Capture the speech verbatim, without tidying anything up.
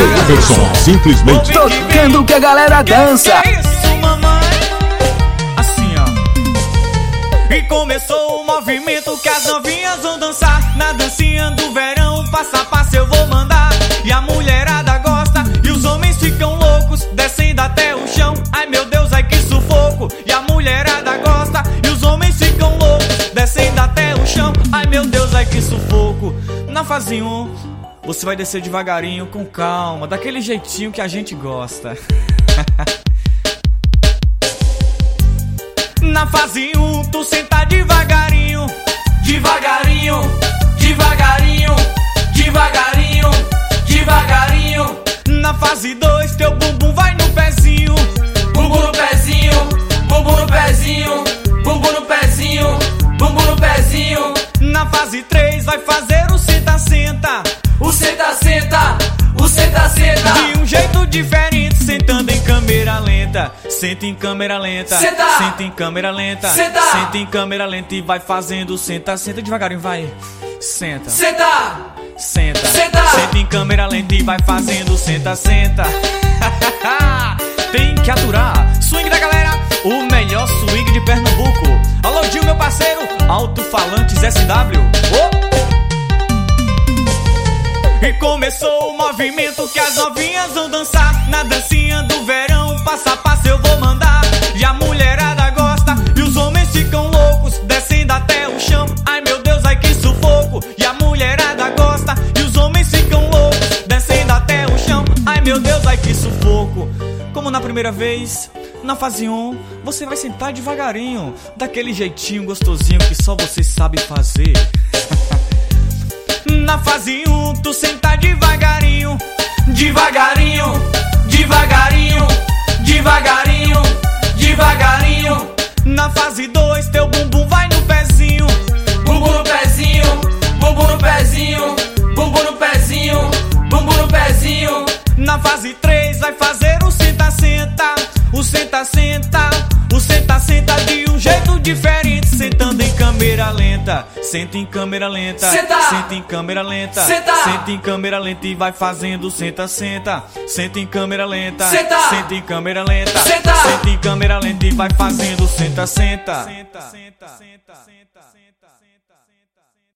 Jefferson, simplesmente tocando que a galera dança. Que isso, mamãe? Assim, ó. E começou o movimento que as novinhas vão dançar. Na dancinha do verão, passo a passo eu vou mandar. E a mulherada gosta e os homens ficam loucos, descendo até o chão. Ai meu Deus, ai que sufoco. E a mulherada gosta e os homens ficam loucos, descendo até o chão. Ai meu Deus, ai que sufoco. Na fase um, você vai descer devagarinho, com calma, daquele jeitinho que a gente gosta. Na fase um, tu senta devagarinho, devagarinho, devagarinho, devagarinho, devagarinho. Na fase dois, teu bumbum vai no pezinho, bumbum no pezinho, bumbum no pezinho, bumbum no pezinho, bumbum no pezinho. Na fase três, vai fazer o senta-senta, o senta-senta, o senta-senta. De um jeito diferente, sentando em câmera lenta. Senta em câmera lenta, senta, senta em câmera lenta, senta, senta em câmera lenta e vai fazendo senta, senta devagarinho, vai. Senta, senta, senta, senta, senta em câmera lenta e vai fazendo senta, senta. Tem que aturar. Swing da galera, o melhor swing de Pernambuco. Alô, Gil, meu parceiro, Alto-Falantes S W. Oh! E começou o movimento que as novinhas vão dançar. Na dancinha do verão, passo a passo eu vou mandar. E a mulherada gosta e os homens ficam loucos, descendo até o chão. Ai meu Deus, ai que sufoco. E a mulherada gosta e os homens ficam loucos, descendo até o chão. Ai meu Deus, ai que sufoco. Como na primeira vez, na fase um, você vai sentar devagarinho, daquele jeitinho gostosinho que só você sabe fazer. Na fase um, tu senta devagarinho, devagarinho, devagarinho, devagarinho, devagarinho. Na fase dois, teu bumbum vai no pezinho, bumbum no pezinho, bumbum no pezinho, bumbum no pezinho, bumbum no pezinho. Na fase três, vai fazer o senta-senta, o senta-senta, o senta-senta de um jeito diferente, sentando em câmera lenta. Senta em câmera lenta, senta, senta em câmera lenta, senta, senta em câmera lenta e vai fazendo senta, senta, senta em câmera lenta, senta, senta em câmera lenta, senta, senta em câmera lenta e vai fazendo senta, senta, senta, senta, senta, senta.